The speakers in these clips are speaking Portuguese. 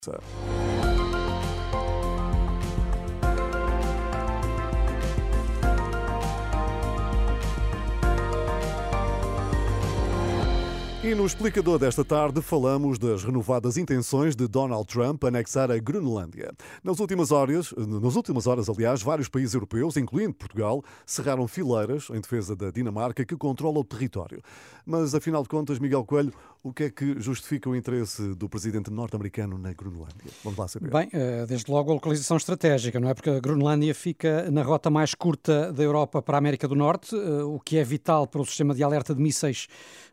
E no explicador desta tarde falamos das renovadas intenções de Donald Trump anexar a Groenlândia. Nas últimas horas, aliás, vários países europeus, incluindo Portugal, cerraram fileiras em defesa da Dinamarca, que controla o território. Mas, afinal de contas, Miguel Coelho, o que é que justifica o interesse do presidente norte-americano na Groenlândia? Vamos lá saber. Bem, desde logo a localização estratégica, não é? Porque a Groenlândia fica na rota mais curta da Europa para a América do Norte, o que é vital para o sistema de alerta de mísseis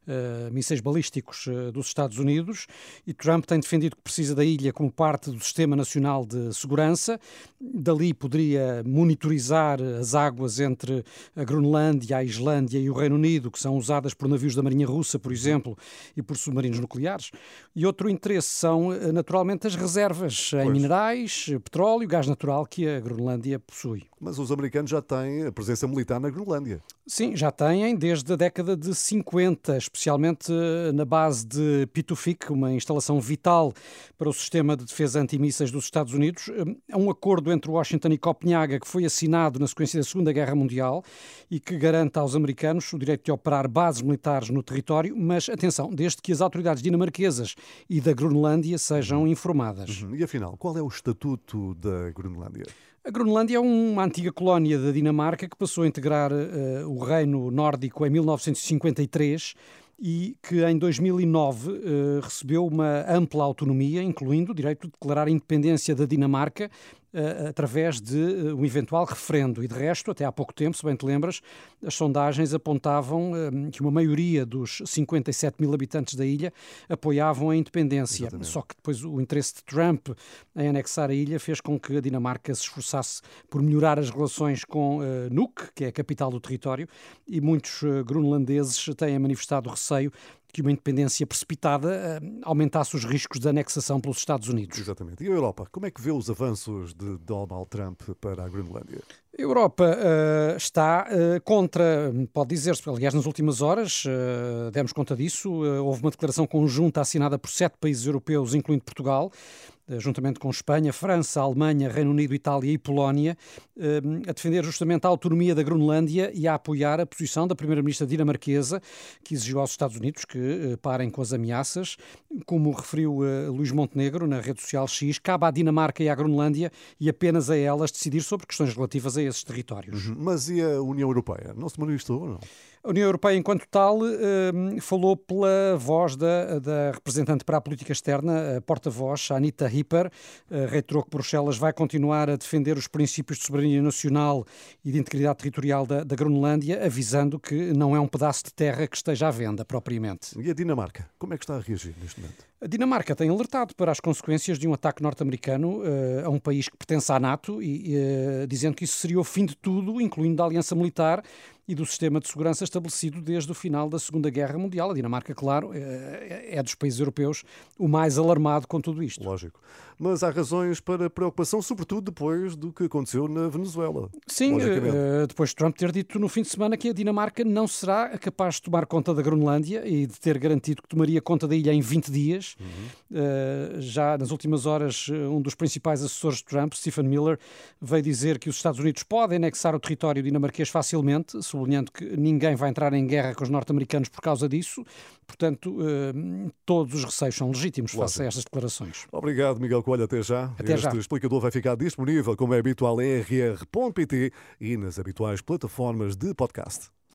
balísticos dos Estados Unidos, e Trump tem defendido que precisa da ilha como parte do Sistema Nacional de Segurança. Dali poderia monitorizar as águas entre a Groenlândia, a Islândia e o Reino Unido, que são usadas por navios da Marinha Russa, por exemplo, e por submarinos nucleares. E outro interesse são, naturalmente, as reservas em minerais, petróleo e gás natural que a Groenlândia possui. Mas os americanos já têm a presença militar na Groenlândia. Sim, já têm desde a década de 50, especialmente na base de Pituffik, uma instalação vital para o sistema de defesa antimísseis dos Estados Unidos. É um acordo entre Washington e Copenhaga que foi assinado na sequência da Segunda Guerra Mundial e que garante aos americanos o direito de operar bases militares no território, mas, atenção, desde que as autoridades dinamarquesas e da Groenlândia sejam informadas. E afinal, qual é o estatuto da Groenlândia? A Groenlândia é uma antiga colónia da Dinamarca que passou a integrar o Reino Nórdico em 1953 e que em 2009 recebeu uma ampla autonomia, incluindo o direito de declarar a independência da Dinamarca através de um eventual referendo. E de resto, até há pouco tempo, se bem te lembras, as sondagens apontavam que uma maioria dos 57 mil habitantes da ilha apoiavam a independência. Exatamente. Só que depois o interesse de Trump em anexar a ilha fez com que a Dinamarca se esforçasse por melhorar as relações com Nuuk, que é a capital do território, e muitos groenlandeses têm manifestado receio que uma independência precipitada aumentasse os riscos de anexação pelos Estados Unidos. Exatamente. E a Europa? Como é que vê os avanços de Donald Trump para a Groenlândia? A Europa está contra, pode dizer-se, aliás, nas últimas horas, demos conta disso, houve uma declaração conjunta assinada por 7 países europeus, incluindo Portugal, juntamente com Espanha, França, Alemanha, Reino Unido, Itália e Polónia, a defender justamente a autonomia da Groenlândia e a apoiar a posição da primeira-ministra dinamarquesa, que exigiu aos Estados Unidos que parem com as ameaças. Como referiu Luís Montenegro na rede social X, cabe à Dinamarca e à Groenlândia e apenas a elas decidir sobre questões relativas a esses territórios. Mas e a União Europeia? Não se manifestou ou não? A União Europeia, enquanto tal, falou pela voz da representante para a política externa, a porta-voz, a Anita Hipper, reiterou que Bruxelas vai continuar a defender os princípios de soberania nacional e de integridade territorial da Groenlândia, avisando que não é um pedaço de terra que esteja à venda, propriamente. E a Dinamarca? Como é que está a reagir neste momento? A Dinamarca tem alertado para as consequências de um ataque norte-americano a um país que pertence à NATO, dizendo que isso seria o fim de tudo, incluindo da aliança militar e do sistema de segurança estabelecido desde o final da Segunda Guerra Mundial. A Dinamarca, claro, é dos países europeus o mais alarmado com tudo isto. Lógico. Mas há razões para preocupação, sobretudo depois do que aconteceu na Venezuela. Sim, depois de Trump ter dito no fim de semana que a Dinamarca não será capaz de tomar conta da Groenlândia e de ter garantido que tomaria conta da ilha em 20 dias. Já nas últimas horas, um dos principais assessores de Trump, Stephen Miller, veio dizer que os Estados Unidos podem anexar o território dinamarquês facilmente, sublinhando que ninguém vai entrar em guerra com os norte-americanos por causa disso. Portanto, todos os receios são legítimos face a estas declarações. Obrigado, Miguel Coelho. Até já. Até já. Este explicador vai ficar disponível, como é habitual, em rr.pt e nas habituais plataformas de podcast.